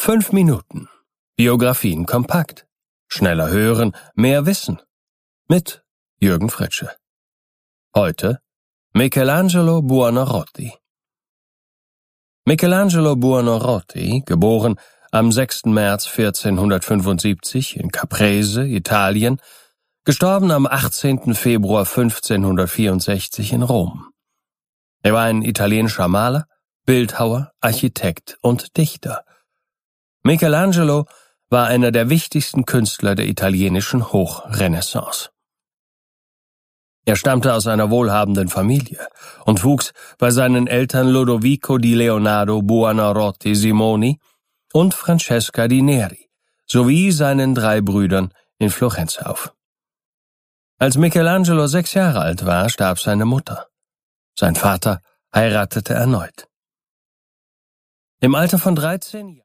5 Minuten. Biografien kompakt. Schneller hören, mehr wissen. Mit Jürgen Fritsche. Heute Michelangelo Buonarroti. Michelangelo Buonarroti, geboren am 6. März 1475 in Caprese, Italien, gestorben am 18. Februar 1564 in Rom. Er war ein italienischer Maler, Bildhauer, Architekt und Dichter. Michelangelo war einer der wichtigsten Künstler der italienischen Hochrenaissance. Er stammte aus einer wohlhabenden Familie und wuchs bei seinen Eltern Lodovico di Leonardo Buonarroti Simoni und Francesca di Neri sowie seinen 3 Brüdern in Florenz auf. Als Michelangelo 6 Jahre alt war, starb seine Mutter. Sein Vater heiratete erneut. Im Alter von 13 Jahren